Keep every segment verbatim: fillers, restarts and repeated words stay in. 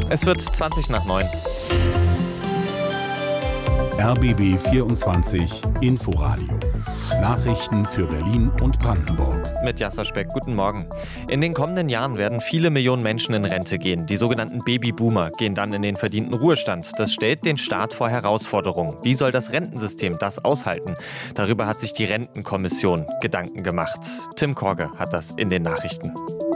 Es wird zwanzig nach neun. R B B vierundzwanzig Inforadio. Nachrichten für Berlin und Brandenburg. Mit Jasser Speck, guten Morgen. In den kommenden Jahren werden viele Millionen Menschen in Rente gehen. Die sogenannten Babyboomer gehen dann in den verdienten Ruhestand. Das stellt den Staat vor Herausforderungen. Wie soll das Rentensystem das aushalten? Darüber hat sich die Rentenkommission Gedanken gemacht. Tim Korge hat das in den Nachrichten.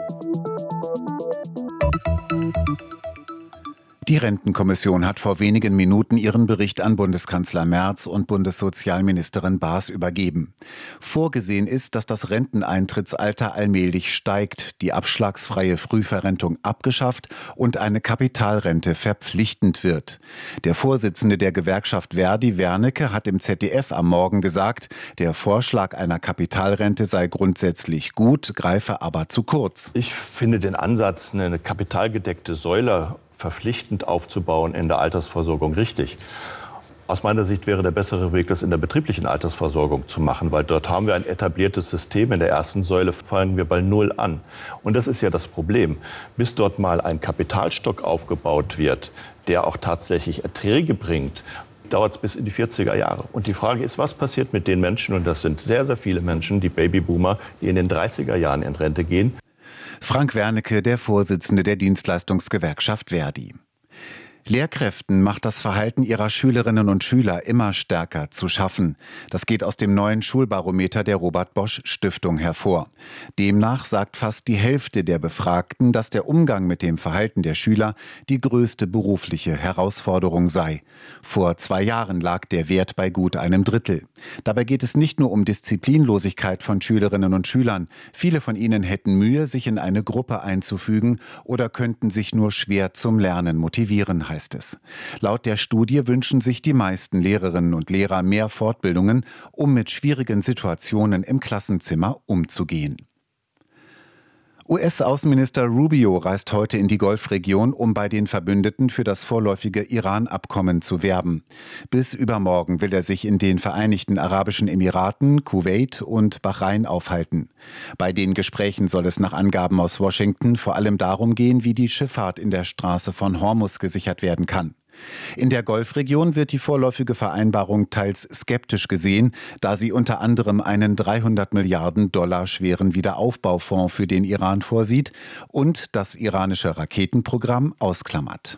Die Rentenkommission hat vor wenigen Minuten ihren Bericht an Bundeskanzler Merz und Bundessozialministerin Baas übergeben. Vorgesehen ist, dass das Renteneintrittsalter allmählich steigt, die abschlagsfreie Frühverrentung abgeschafft und eine Kapitalrente verpflichtend wird. Der Vorsitzende der Gewerkschaft Verdi, Wernicke, hat im Z D F am Morgen gesagt, der Vorschlag einer Kapitalrente sei grundsätzlich gut, greife aber zu kurz. Ich finde den Ansatz, eine kapitalgedeckte Säule verpflichtend aufzubauen in der Altersversorgung richtig. Aus meiner Sicht wäre der bessere Weg, das in der betrieblichen Altersversorgung zu machen, weil dort haben wir ein etabliertes System. In der ersten Säule fangen wir bei Null an. Und das ist ja das Problem. Bis dort mal ein Kapitalstock aufgebaut wird, der auch tatsächlich Erträge bringt, dauert es bis in die vierziger Jahre. Und die Frage ist, was passiert mit den Menschen, und das sind sehr, sehr viele Menschen, die Babyboomer, die in den dreißiger Jahren in Rente gehen. Frank Wernicke, der Vorsitzende der Dienstleistungsgewerkschaft Verdi. Lehrkräften macht das Verhalten ihrer Schülerinnen und Schüler immer stärker zu schaffen. Das geht aus dem neuen Schulbarometer der Robert Bosch Stiftung hervor. Demnach sagt fast die Hälfte der Befragten, dass der Umgang mit dem Verhalten der Schüler die größte berufliche Herausforderung sei. Vor zwei Jahren lag der Wert bei gut einem Drittel. Dabei geht es nicht nur um Disziplinlosigkeit von Schülerinnen und Schülern. Viele von ihnen hätten Mühe, sich in eine Gruppe einzufügen oder könnten sich nur schwer zum Lernen motivieren, heißt es. Laut der Studie wünschen sich die meisten Lehrerinnen und Lehrer mehr Fortbildungen, um mit schwierigen Situationen im Klassenzimmer umzugehen. U S-Außenminister Rubio reist heute in die Golfregion, um bei den Verbündeten für das vorläufige Iran-Abkommen zu werben. Bis übermorgen will er sich in den Vereinigten Arabischen Emiraten, Kuwait und Bahrain aufhalten. Bei den Gesprächen soll es nach Angaben aus Washington vor allem darum gehen, wie die Schifffahrt in der Straße von Hormuz gesichert werden kann. In der Golfregion wird die vorläufige Vereinbarung teils skeptisch gesehen, da sie unter anderem einen dreihundert Milliarden Dollar schweren Wiederaufbaufonds für den Iran vorsieht und das iranische Raketenprogramm ausklammert.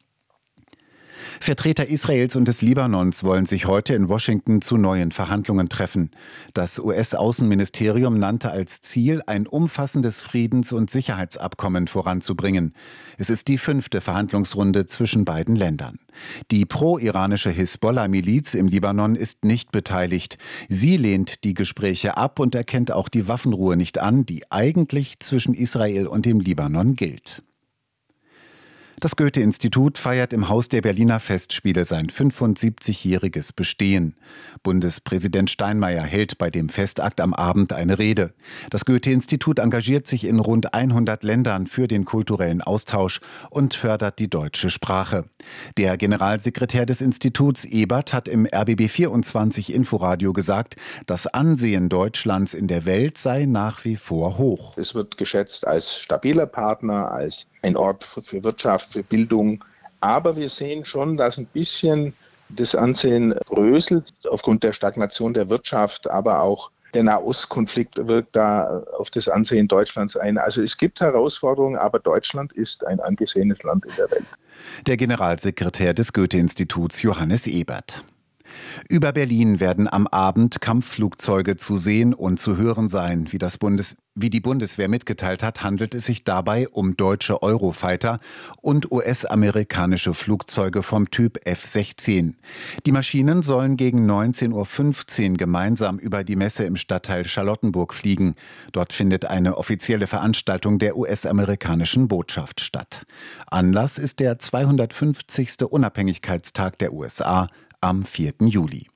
Vertreter Israels und des Libanons wollen sich heute in Washington zu neuen Verhandlungen treffen. Das U S-Außenministerium nannte als Ziel, ein umfassendes Friedens- und Sicherheitsabkommen voranzubringen. Es ist die fünfte Verhandlungsrunde zwischen beiden Ländern. Die pro-iranische Hisbollah-Miliz im Libanon ist nicht beteiligt. Sie lehnt die Gespräche ab und erkennt auch die Waffenruhe nicht an, die eigentlich zwischen Israel und dem Libanon gilt. Das Goethe-Institut feiert im Haus der Berliner Festspiele sein fünfundsiebzigjähriges Bestehen. Bundespräsident Steinmeier hält bei dem Festakt am Abend eine Rede. Das Goethe-Institut engagiert sich in rund hundert Ländern für den kulturellen Austausch und fördert die deutsche Sprache. Der Generalsekretär des Instituts, Ebert, hat im R B B vierundzwanzig Inforadio gesagt, das Ansehen Deutschlands in der Welt sei nach wie vor hoch. Es wird geschätzt als stabiler Partner, als ein Ort für Wirtschaft, für Bildung. Aber wir sehen schon, dass ein bisschen das Ansehen bröselt aufgrund der Stagnation der Wirtschaft, aber auch der Nahostkonflikt wirkt da auf das Ansehen Deutschlands ein. Also es gibt Herausforderungen, aber Deutschland ist ein angesehenes Land in der Welt. Der Generalsekretär des Goethe-Instituts Johannes Ebert. Über Berlin werden am Abend Kampfflugzeuge zu sehen und zu hören sein. Wie, das Bundes, wie die Bundeswehr mitgeteilt hat, handelt es sich dabei um deutsche Eurofighter und U S-amerikanische Flugzeuge vom Typ F sechzehn. Die Maschinen sollen gegen neunzehn Uhr fünfzehn gemeinsam über die Messe im Stadtteil Charlottenburg fliegen. Dort findet eine offizielle Veranstaltung der U S-amerikanischen Botschaft statt. Anlass ist der zweihundertfünfzigste Unabhängigkeitstag der U S A am vierten Juli.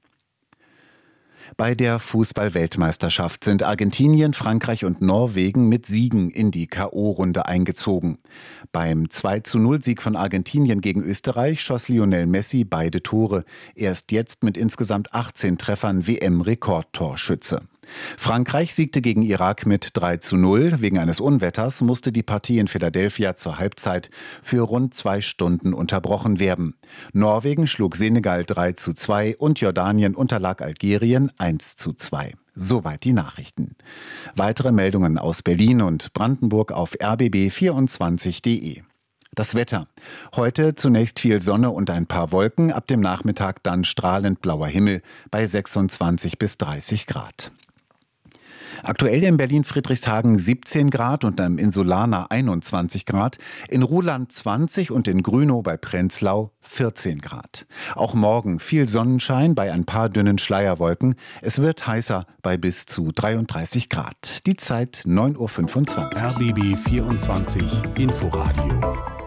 Bei der Fußball-Weltmeisterschaft sind Argentinien, Frankreich und Norwegen mit Siegen in die K O-Runde eingezogen. Beim zwei zu null Sieg von Argentinien gegen Österreich schoss Lionel Messi beide Tore. Er ist jetzt mit insgesamt achtzehn Treffern W M-Rekordtorschütze. Frankreich siegte gegen Irak mit drei zu null. Wegen eines Unwetters musste die Partie in Philadelphia zur Halbzeit für rund zwei Stunden unterbrochen werden. Norwegen schlug Senegal drei zu zwei und Jordanien unterlag Algerien eins zu zwei. Soweit die Nachrichten. Weitere Meldungen aus Berlin und Brandenburg auf r b b vierundzwanzig punkt d e. Das Wetter. Heute zunächst viel Sonne und ein paar Wolken, ab dem Nachmittag dann strahlend blauer Himmel bei sechsundzwanzig bis dreißig Grad. Aktuell in Berlin-Friedrichshagen siebzehn Grad und am Insulaner einundzwanzig Grad, in Ruhland zwanzig und in Grünow bei Prenzlau vierzehn Grad. Auch morgen viel Sonnenschein bei ein paar dünnen Schleierwolken. Es wird heißer bei bis zu dreiunddreißig Grad. Die Zeit neun Uhr fünfundzwanzig. R B B vierundzwanzig Inforadio